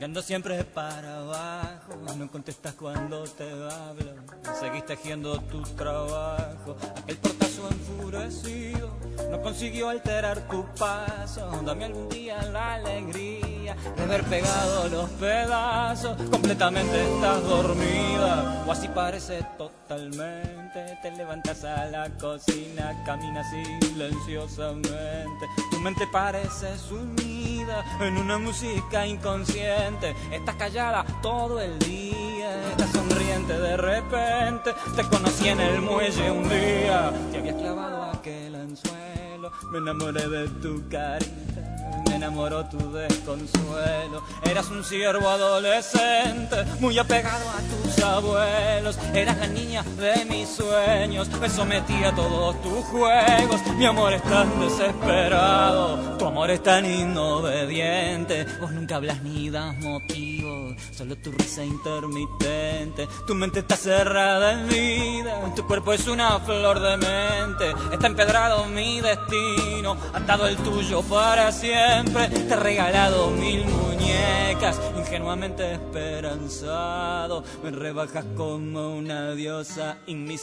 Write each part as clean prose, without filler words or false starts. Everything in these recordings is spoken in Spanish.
mirando siempre para abajo, no contestas cuando te hablo, seguís tejiendo tu trabajo. Aquel portazo enfurecido no consiguió alterar tu paso. Dame algún día la alegría de haber pegado los pedazos. Completamente estás dormida, o así parece totalmente. Te levantas a la cocina, caminas silenciosamente. Tu mente parece sumida en una música inconsciente. Estás callada todo el día, estás sonriente de repente. Te conocí en el muelle un día, te habías clavado aquel anzuelo. Me enamoré de tu carita, me enamoró tu desconsuelo. Eras un siervo adolescente, muy apegado a tus abuelos. Eras la niña de mis sueños, me sometí a todos tus juegos. Mi amor es tan desesperado, tu amor es tan inobediente. Vos nunca hablas ni das motivos, solo tu risa intermitente. Tu mente está cerrada en vida, tu cuerpo es una flor de mente. Está empedrado mi destino, atado el tuyo para siempre. Te he regalado 1000 muñecas, ingenuamente esperanzado. Me rebajas como una diosa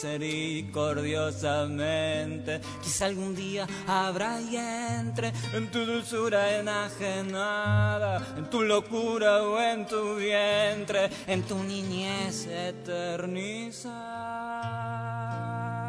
inmisericordiosamente. Quizá algún día habrá y entre en tu dulzura enajenada, en tu locura o en tu vientre, en tu niñez eternizada.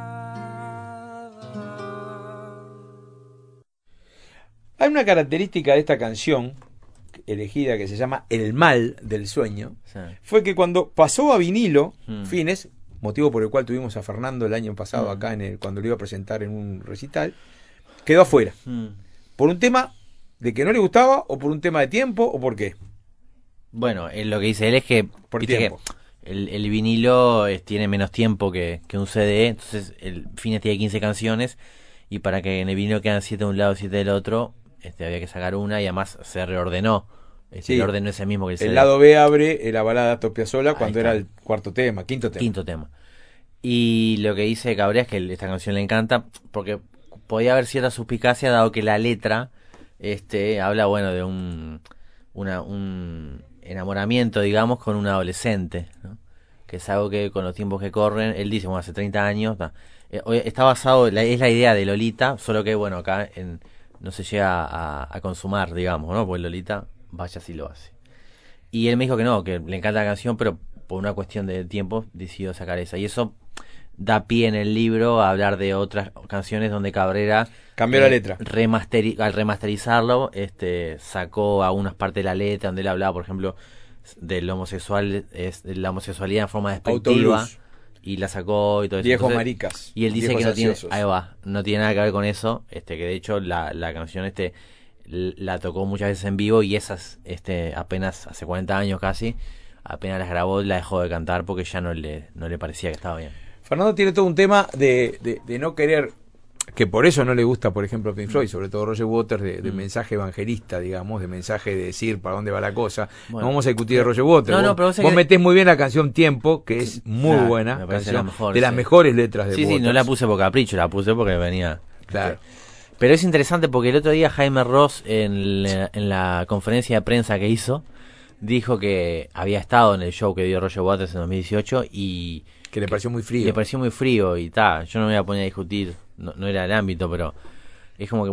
Hay una característica de esta canción elegida que se llama El mal del sueño. Sí. Fue que cuando pasó a vinilo, Fines, motivo por el cual tuvimos a Fernando el año pasado acá cuando lo iba a presentar en un recital, quedó afuera. ¿Por un tema de que no le gustaba o por un tema de tiempo o por qué? Bueno, lo que dice él es que, por tiempo. Que el vinilo tiene menos tiempo que un CD, entonces el Fines tiene 15 canciones y para que en el vinilo quedan 7 de un lado y 7 del otro, había que sacar una y además se reordenó. El orden no es el mismo que el CD. El lado B abre la balada Astor Piazzolla cuando era el quinto tema. Y lo que dice Cabrera es que esta canción le encanta porque podía haber cierta suspicacia dado que la letra habla de un enamoramiento, digamos, con un adolescente, ¿no? Que es algo que con los tiempos que corren, él dice, hace 30 años, está basado, es la idea de Lolita, solo que, acá no se llega a consumar, digamos, ¿no? Porque Lolita, vaya si lo hace. Y él me dijo que no, que le encanta la canción, pero por una cuestión de tiempo decidió sacar esa. Y eso da pie en el libro a hablar de otras canciones donde Cabrera cambió la letra. Al remasterizarlo, sacó algunas partes de la letra donde él hablaba, por ejemplo, de la homosexualidad en forma despectiva. Autoluz. Y la sacó y todo eso. Viejos maricas. Y él dice que no tiene nada que ver con eso, que de hecho la canción la tocó muchas veces en vivo y esas apenas hace 40 años casi, apenas las grabó, la dejó de cantar porque ya no le parecía que estaba bien. Fernando tiene todo un tema de no querer, que por eso no le gusta, por ejemplo, Pink Floyd, sobre todo Roger Waters, de mensaje evangelista, digamos, de mensaje de decir para dónde va la cosa. No vamos a discutir de Roger Waters. Vos metés muy bien la canción Tiempo, que es muy buena, canción, de las mejores letras de Waters. Sí, no la puse por capricho, la puse porque venía. Claro. Pero es interesante porque el otro día Jaime Ross, en la conferencia de prensa que hizo, dijo que había estado en el show que dio Roger Waters en 2018 y que le pareció muy frío. Le pareció muy frío y yo no me voy a poner a discutir, no era el ámbito, pero es como que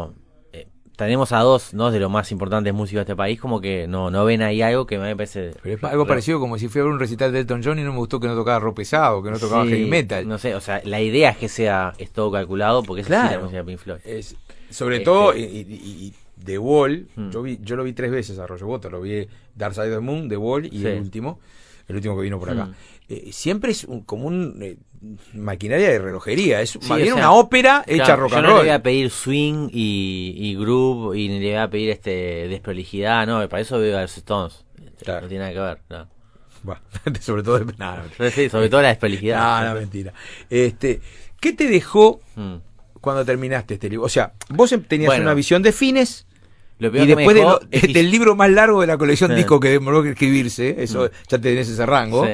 tenemos a dos de los más importantes músicos de este país, como que no ven ahí algo que me parece... Pero es algo parecido como si fui a ver un recital de Elton John y no me gustó que no tocaba rock pesado, que no tocaba heavy metal. No sé, la idea es que es todo calculado porque es así la música de Pink Floyd. Sobre todo, y The Wall, yo lo vi 3 veces a Roger Waters, lo vi Dark Side of the Moon, The Wall y el último que vino por acá. Siempre es como maquinaria de relojería, es más bien una ópera hecha rock and roll. Yo no le voy a pedir swing y groove y ni le voy a pedir desprolijidad, no, para eso veo a los Stones. No tiene nada que ver, no. Bueno, sobre todo sobre todo la desprolijidad. No, mentira. ¿Qué te dejó cuando terminaste este libro? O sea, vos tenías una visión de Fines. Y después del libro más largo de la colección disco que demoró que escribirse, eso ya tenés ese rango,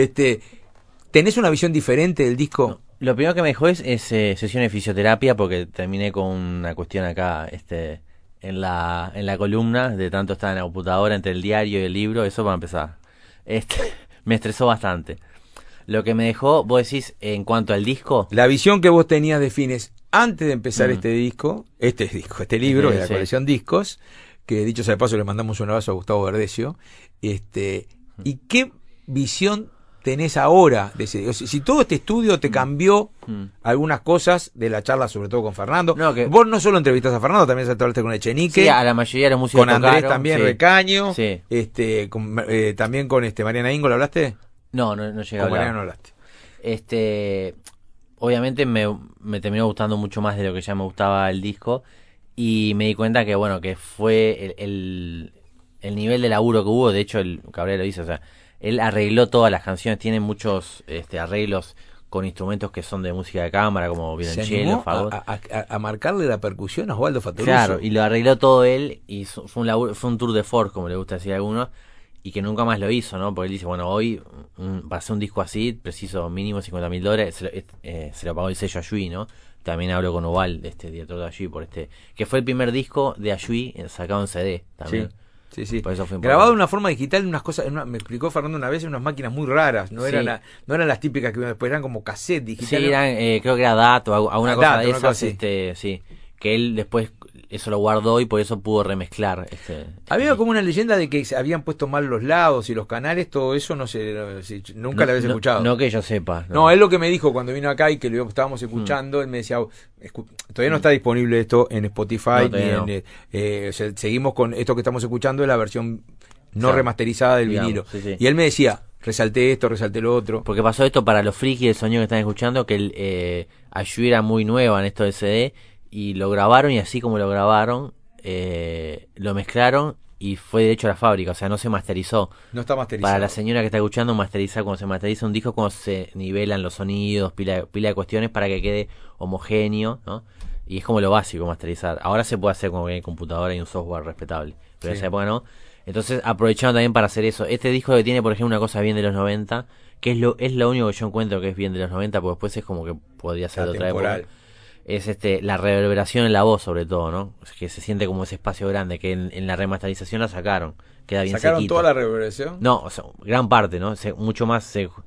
¿tenés una visión diferente del disco? No. Lo primero que me dejó es sesión de fisioterapia porque terminé con una cuestión acá en la columna, de tanto estar en la computadora, entre el diario y el libro, eso para empezar. Me estresó bastante. Lo que me dejó, vos decís, en cuanto al disco... La visión que vos tenías de Fines antes de empezar este libro, de la colección Discos, que dicho sea de paso le mandamos un abrazo a Gustavo Verdecio, ¿y qué visión tenés ahora de ese? O sea, si todo este estudio te cambió algunas cosas de la charla, sobre todo con Fernando. No, que... Vos no solo entrevistaste a Fernando, también hablaste con Echenique. Sí, a la mayoría de los músicos con Andrés tocaron, también, Recaño. Sí. También con Mariana Ingo, ¿lo hablaste? No llegué a hablar. Con Mariana no hablaste. Obviamente me terminó gustando mucho más de lo que ya me gustaba el disco. Y me di cuenta que, bueno, que fue el nivel de laburo que hubo. De hecho, el Cabrera lo dice, o sea, él arregló todas las canciones, tiene muchos arreglos con instrumentos que son de música de cámara, como violonchelo, fagot. A marcarle la percusión a Osvaldo Fatoruso. Claro, y lo arregló todo él, y fue un tour de force, como le gusta decir a algunos, y que nunca más lo hizo, ¿no? Porque él dice, bueno, hoy para hacer un disco así, preciso mínimo $50,000, se lo pagó el sello Ayui, ¿no? También hablo con Oval, director de Ayui, que fue el primer disco de Ayui sacado en CD también. Sí. Por eso fue grabado de una forma digital, unas cosas, me explicó Fernando una vez, en unas máquinas muy raras, no eran las típicas que después eran como cassette digitales. Sí, eran, creo que era DAT o alguna cosa de esas, sí. Que él después eso lo guardó y por eso pudo remezclar. Había como una leyenda de que se habían puesto mal los lados y los canales, todo eso no sé, nunca lo habías escuchado. No que yo sepa. No, él lo que me dijo cuando vino acá y que lo estábamos escuchando, él me decía, todavía no está disponible esto en Spotify, seguimos con esto que estamos escuchando, es la versión remasterizada del vinilo. Sí. Y él me decía, resalté esto, resalté lo otro. Porque pasó esto para los frikis del sonido que están escuchando, que Ayui era muy nueva en esto de CD, y lo grabaron, y así como lo grabaron, lo mezclaron y fue de hecho a la fábrica, o sea, no se masterizó. No está masterizado. Para la señora que está escuchando, masterizar, cuando se masteriza un disco, cuando se nivelan los sonidos, pila de cuestiones para que quede homogéneo, ¿no? Y es como lo básico, masterizar. Ahora se puede hacer como que hay computadora y un software respetable, pero en esa época no. Entonces aprovecharon también para hacer eso. Este disco que tiene, por ejemplo, una cosa bien de los 90, que es lo único que yo encuentro que es bien de los 90, porque después es como que podría ser de otra época. Es la reverberación en la voz, sobre todo, ¿no? Que se siente como ese espacio grande, que en la remasterización la sacaron. Queda bien ¿Sacaron sequito. toda la reverberación? No, o sea, gran parte, ¿no? Mucho más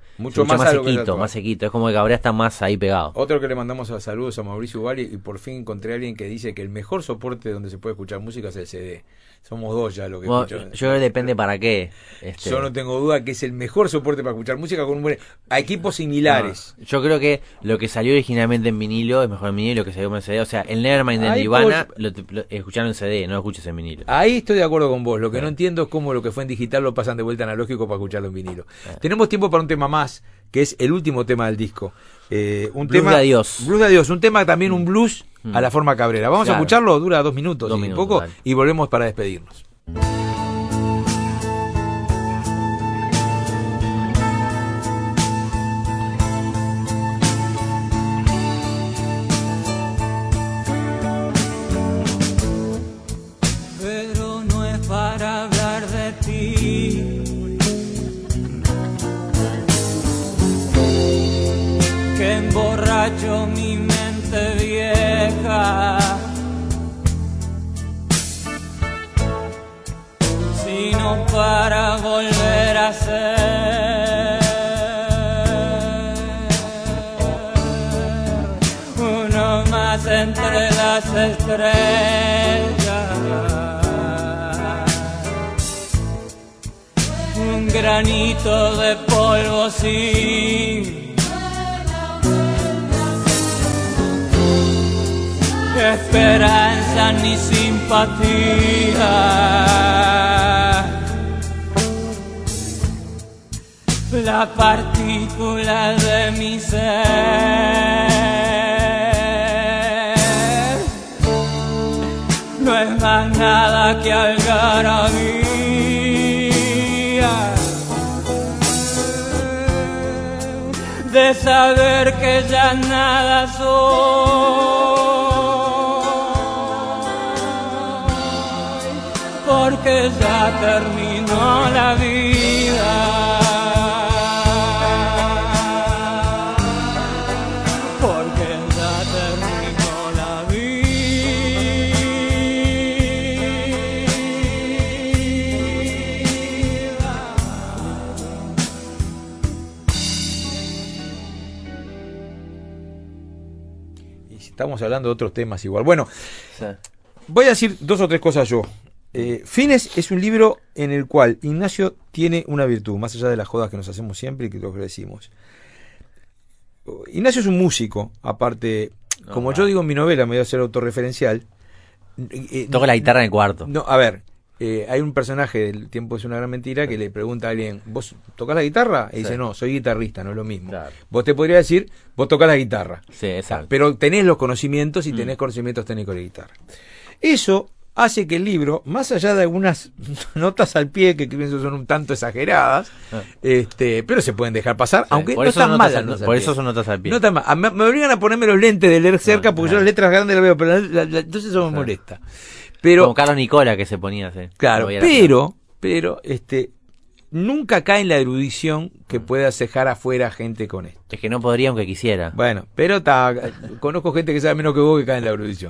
sequito. Es como que Cabrera está más ahí pegado. Otro que le mandamos saludos a Mauricio Ugali, y por fin encontré a alguien que dice que el mejor soporte donde se puede escuchar música es el CD. Somos dos ya lo que escuchan. Yo creo que depende para qué. Yo no tengo duda que es el mejor soporte para escuchar música a equipos similares. No, yo creo que lo que salió originalmente en vinilo es mejor en vinilo, lo que salió en CD. O sea, el Nevermind de Nirvana lo escucharon en CD, no lo escuches en vinilo. Ahí estoy de acuerdo con vos. Lo que no entiendo es cómo lo que fue en digital lo pasan de vuelta analógico para escucharlo en vinilo. Tenemos tiempo para un tema más, que es el último tema del disco. Blues de Adiós. Blues de Adiós, un tema también, un blues a la forma Cabrera. Vamos a escucharlo, dura 2 minutos, y poco, dale. Y volvemos para despedirnos. Pero no es para hablar de ti, que emborracho mi mente vieja, sino para volver a ser uno más entre las estrellas, un granito de polvo sin esperanza ni simpatía, la partícula de mi ser no es más nada que algarabía de saber que ya nada soy, porque ya terminó la vida, porque ya terminó la vida. estamos hablando de otros temas igual. Bueno, Sí. voy a decir 2 o 3 cosas yo. Fines es un libro en el cual Ignacio tiene una virtud, más allá de las jodas que nos hacemos siempre y que lo que decimos. Ignacio es un músico, aparte, como yo digo en mi novela, me voy a hacer autorreferencial. Toco la guitarra en el cuarto. No, a ver, hay un personaje del Tiempo es una gran mentira que le pregunta a alguien, ¿vos tocás la guitarra? Y dice, no, soy guitarrista, no es lo mismo. Claro. Vos te podrías decir, vos tocás la guitarra. Sí, exacto. Pero tenés los conocimientos y tenés conocimientos técnicos de guitarra. Eso hace que el libro, más allá de algunas notas al pie que pienso son un tanto exageradas, pero se pueden dejar pasar, sí, aunque no están mal. Por eso son notas al pie. No están mal. Me obligan a ponerme los lentes de leer cerca porque yo las letras grandes las veo, pero entonces eso me molesta. Pero, como Carlos Nicola que se ponía así. Claro, pero nunca cae en la erudición que pueda cejar afuera gente con esto. Es que no podría aunque quisiera. Bueno, pero conozco gente que sabe menos que vos que cae en la erudición.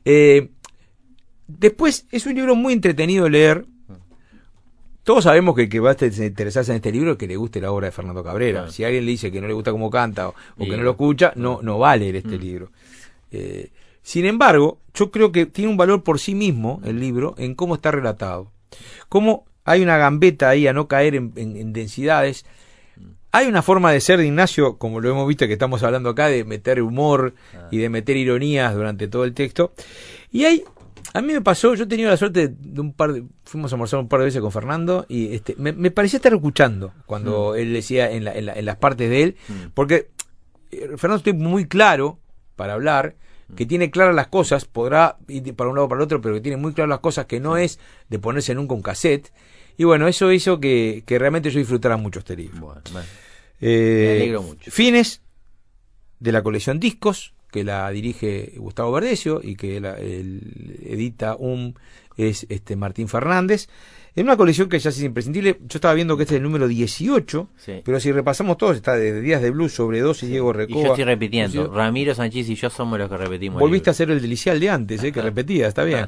Después, es un libro muy entretenido de leer. Todos sabemos que el que va a interesarse en este libro es que le guste la obra de Fernando Cabrera. Claro. Si alguien le dice que no le gusta cómo canta o que no lo escucha, no va a leer este libro. Sin embargo, yo creo que tiene un valor por sí mismo el libro en cómo está relatado. Cómo hay una gambeta ahí a no caer en densidades. Hay una forma de ser de Ignacio, como lo hemos visto que estamos hablando acá, de meter humor y de meter ironías durante todo el texto. Y a mí me pasó, yo he tenido la suerte de fuimos a almorzar un par de veces con Fernando y me parecía estar escuchando cuando él decía en las partes de él, porque Fernando es muy claro para hablar, que tiene claras las cosas, podrá ir para un lado o para el otro, pero que tiene muy claras las cosas, que no es de ponerse nunca un cassette. Y bueno, eso hizo que realmente yo disfrutara mucho este libro. Bueno, me alegro mucho. Fines de la colección Discos, que la dirige Gustavo Verdecio y que edita es Martín Fernández. En una colección que ya es imprescindible. Yo estaba viendo que este es el número 18, sí. Pero si repasamos todos, está de Días de Blues, Sobredosis, Diego Recoba. Y yo estoy repitiendo, Ramiro Sánchez y yo somos los que repetimos. Volviste a hacer el delicial de antes, que repetía, está bien.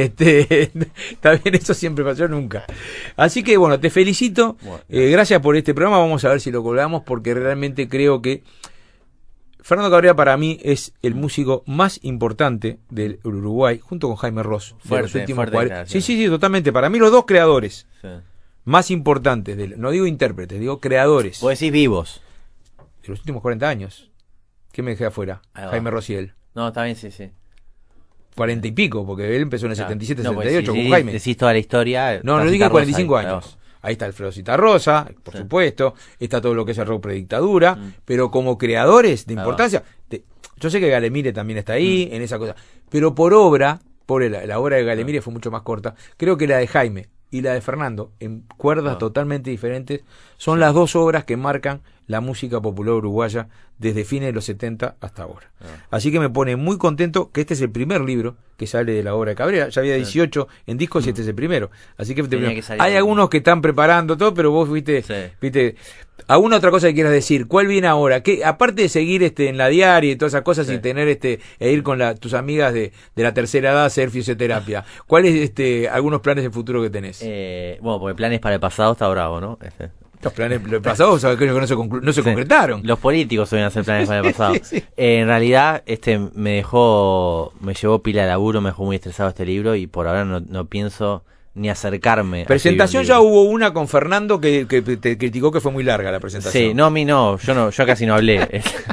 Está bien, eso siempre pasó nunca. Así que bueno, te felicito. Bueno, gracias por este programa. Vamos a ver si lo colgamos porque realmente creo que Fernando Cabrera para mí es el músico más importante del Uruguay, junto con Jaime Ross. Fuerte, sí, totalmente. Para mí los dos creadores más importantes, no digo intérpretes, digo creadores. Vos decís vivos. De los últimos 40 años. ¿Qué me dejé afuera? Jaime Ross y él. No, está bien, sí. 40 y pico, porque él empezó en el 77, 78 pues, con Jaime. Decís toda la historia. No dije 45 años. Ahí está Alfredo Citarrosa, por supuesto, está todo lo que es el rock predictadura, pero como creadores de importancia, yo sé que Galemire también está ahí, en esa cosa, pero por obra, la obra de Galemire fue mucho más corta, creo que la de Jaime y la de Fernando, en cuerdas totalmente diferentes, son las dos obras que marcan la música popular uruguaya desde fines de los 70 hasta ahora. Así que me pone muy contento que este es el primer libro que sale de la obra de Cabrera. Ya había 18 en discos y este es el primero. Así que hay algunos que están preparando todo, pero vos viste. ¿Alguna otra cosa que quieras decir? ¿Cuál viene ahora? ¿Qué, aparte de seguir en la diaria y todas esas cosas y tener e ir con tus amigas de la tercera edad a hacer fisioterapia? ¿Cuáles algunos planes de futuro que tenés? Bueno, porque planes para el pasado está bravo, ¿no? Los planes pasados sabes que no se concretaron. Los políticos suelen hacer planes para el pasado. En realidad, me llevó pila de laburo, me dejó muy estresado este libro y por ahora no pienso ni acercarme. Presentación ya hubo una con Fernando que te criticó que fue muy larga la presentación. Sí, no, a mí no, yo casi no hablé.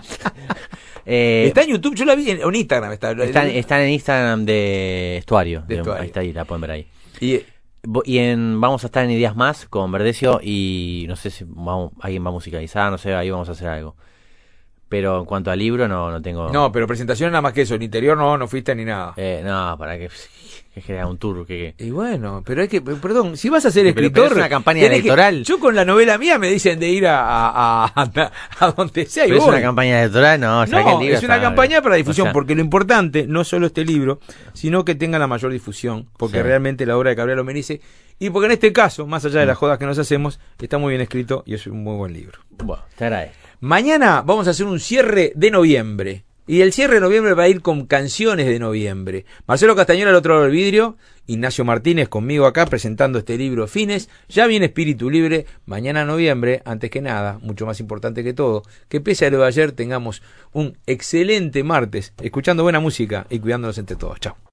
Está en YouTube, yo la vi en Instagram. Está en Instagram de Estuario. Ahí está, ahí la pueden ver ahí. Vamos a estar en Ideas Más con Verdecio y no sé si alguien va a musicalizar, no sé, ahí vamos a hacer algo. Pero en cuanto al libro no tengo... No, pero presentación nada más que eso, en interior no fuiste ni nada. No, para que genera un tour. Y bueno, pero hay que, perdón, si vas a ser escritor... Pero es una campaña electoral. Yo con la novela mía me dicen de ir a donde sea y pero voy. Es una campaña electoral, no que el libro es una campaña para difusión, porque lo importante no solo este libro, sino que tenga la mayor difusión, porque realmente la obra de Cabrera lo merece, y porque en este caso, más allá de las jodas que nos hacemos, está muy bien escrito y es un muy buen libro. Bueno, te agradezco. Mañana vamos a hacer un cierre de noviembre. Y el cierre de noviembre va a ir con canciones de noviembre. Marcelo Castañón al otro lado del vidrio, Ignacio Martínez conmigo acá presentando este libro Fines. Ya viene Espíritu Libre, mañana noviembre. Antes que nada, mucho más importante que todo, que pese a lo de ayer tengamos un excelente martes, escuchando buena música y cuidándonos entre todos. Chao.